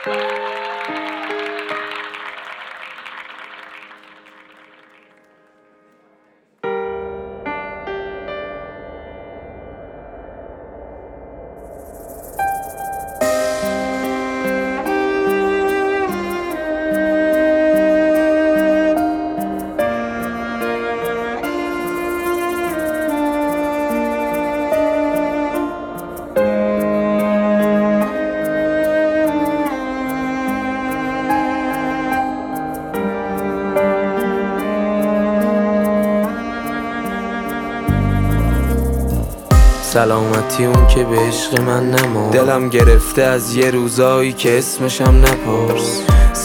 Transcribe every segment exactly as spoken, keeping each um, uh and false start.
سلامتی اون که به عشق من نما، دلم گرفته از یه روزایی که اسمشم نپرس.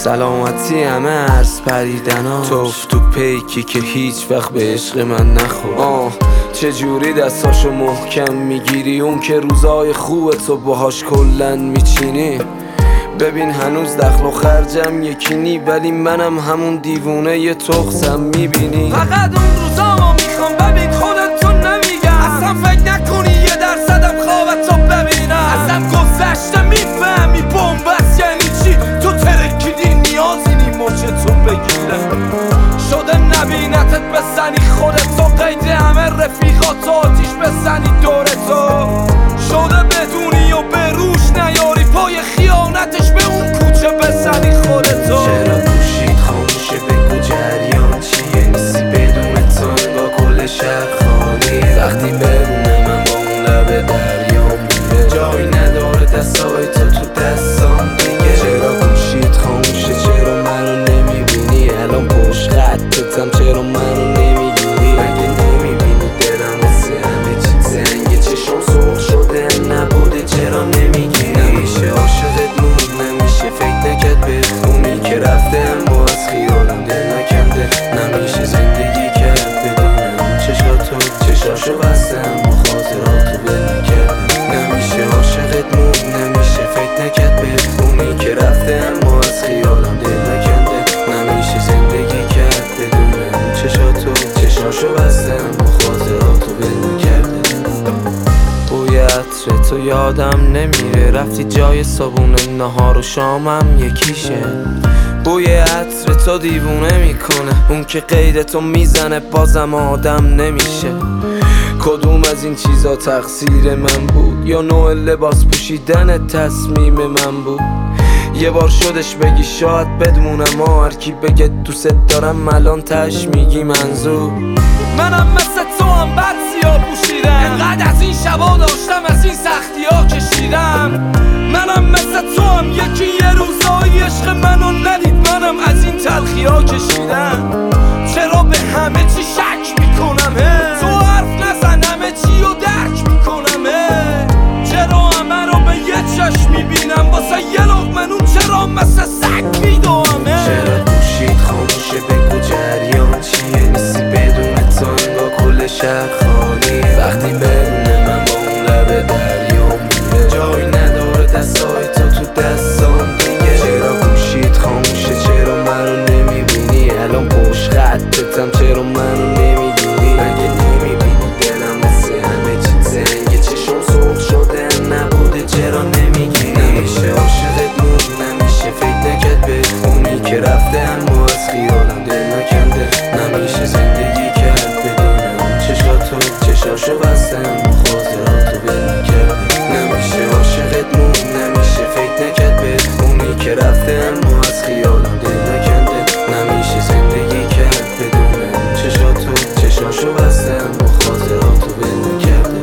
سلامتی همه عرض پریدناش، توف تو پیکی که هیچ وقت به عشق من نخور. آه چجوری دستاشو محکم میگیری، اون که روزای خوب تو باهاش کلن میچینی. ببین هنوز دخل و خرجم یکی نی، ولی منم همون دیوونه یه تخصم میبینی. فقط اون روزامو میخوام ببین خودتو نمیگم، اصلا فکر نکنی یه درصدم خوابتو ببینم. ازم گذشته میفهمی بومبست یعنی چی، تو ترکیدی نیازی نی مچتو بگیرم. شده نبینتت بزنی خودتو، قید همه رفیقاتو آتیش بزنی دورتو. شده بدونی و به روش نیاری، پای خیانتش به اون کوچه بزنی خودتو. چرا گوشید خاموشه بگو جریان چیه، نیستی بدون تو انگار کل شهر خالی. وقتی بدونه من با اون لبه دریام میره، جایی نداره دستای تو تو دستام دیگه. چرا گوشید خاموشه، چرا منو نمیبینی، الان پشت خطتم چرا منو نمیگیری. مگه نمیبینی دلم واسه همه چی زنگه، چشم سرخ شده نبوده چرا نمیگیری. نمیشه عاشقت مون، نمیشه فکر نکرد بخونی که رفته اما از خیالم دل نکنده. نمیشه زندگی کرد بدون اون چشاتو، چشاشو بستم و خاطراتو بل نکردم. نمیشه عاشقت مون، نمیشه فکر نکرد بخونی که رفته اما از خیالم دل نکنده. نمیشه زندگی کرد بدون اون چشاتو، چشاشو بستم و خاطراتو بل نکردم. بوی عطر تو یادم نمیره، رفتی جای صابون نهار و شامم یکیشه. بوی عطر تو دیوونه میکنه، اون که قید تو میزنه بازم آدم نمیشه. کدوم از این چیزا تقصیر من بود، یا نوع لباس پوشیدن تصمیم من بود؟ یه بار شدش بگی شاید بدمونم، هر کی بگه دوست دارم الان تش میگی منظور. منم مثل تو هم بد سیاه پوشیدم، انقدر از این شبا داشتم از این سختی ها کشیدم. منم مثل تو هم یکی یه روزایی عشق منو ندید، منم از این تلخی ها کشیدم. چرا به همه چی شک میکنم، تو حرف نزن همه چی رو درک میکنم. چرا همه رو به یه چشم میبینم، واسه یه لقمه نون چرا مثل سگ میدوامه. چرا گوشید خاموشه بگو جریان چیه، نیستی بدون تو انگار کل شهر خالی. وقتی بدونه من با اون لبه دریام میره، جایی نداره دستای تو تو دستام دیگه. چرا گوشید خاموشه، چرا منو نمیبینی، الان پشت خطتم چرا منو نمیگیری. مگه نمیبینی دلم واسه همه چی زنگه، چشم سرخ شده نبوده چرا نمیگیری. نمیشه عاشقت مون، نمیشه فکر نکرد بخونی که رفته اما از خیالم دل نکنده. نمیشه زندگی کرد بدون اون چشاتو، چشاشو بستم و خاطراتو بل نکرده. نمیشه عاشقت مون، نمیشه فکر نکرد بخونی که رفته اما از خیالم دل نکنده. نمیشه زندگی کرد بدون اون چشاتو، چشاشو بستم و خاطراتو بل نکرده.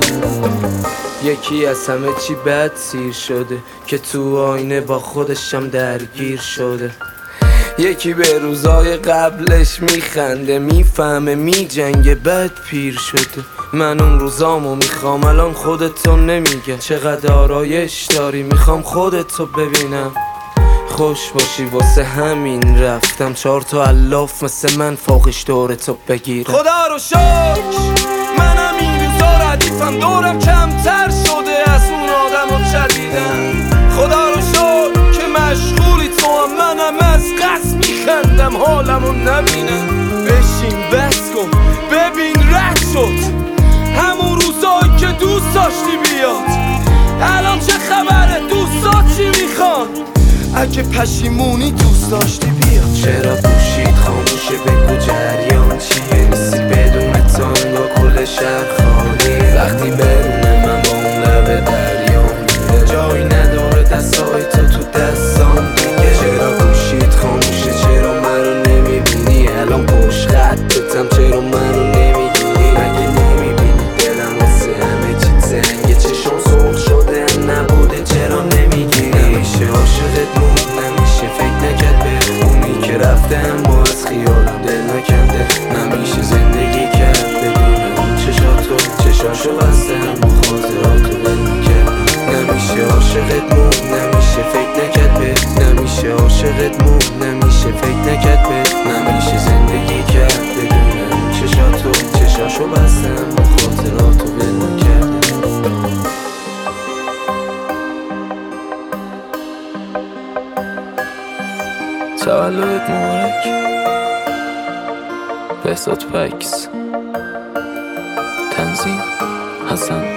یکی از همه چی بد سیر شده، که تو آینه با خودشم درگیر شده. یکی به روزای قبلش میخنده، میفهمه میجنگه بد پیر شده. من اون روزامو میخوام الان خودتو نمیگه، چقدر آرایش داری میخوام خودتو ببینم. خوش باشی واسه همین رفتم، چهار تا الاف مثل من فوقش دورتو بگیرم. خدا رو شکر منم این روزا ردیفم، دورم کمتر شده از اون آدم رو چدیدم. خدا رو شکر که مشغولی تو هم، منم از قصد میخندم حالمو نبینم. بشین بس کن ببین رد شد همون روزایی که دوست داشتی بیاد. الان چه خبره دوستا چی میخوان، اگه پشیمونی دوست داشتی بیا. چرا گوشید خاموشه بگو جریان چیه؟ نیستی بدون تو انگار کل شهر خالی. وقتی بدون من با اون لب دریا میره جایی نداره دستای تو تو دستان دیگه. چرا گوشید خاموشه چرا منو نمیبینی؟ الان پشت خطتم چرا منو نمیگیری؟ مگه نمیبینی دلم واسه همه چی تنگه؟ چشم سرخ شده نبوده چرا نمیگیری؟ نمیشه عاشقت موند نمیشه فکر نکرد بخونی که رفته اما از خیالم دل نکنده. نمیشه زندگی کرد بدون اون چشاتو چشاشو بسته اما خاطراتو دل نکرد. نمیشه عاشقت موند نمیشه فکر نکرد به نمیشه عاشقت موند نمیشه فکر نکرد به نمیشه زندگی کرد بدون اون چشاتو چشاشو بسته اما خاطراتو دل نکرد. تولدت مبارک بهزاد پکس. تنظیم حسن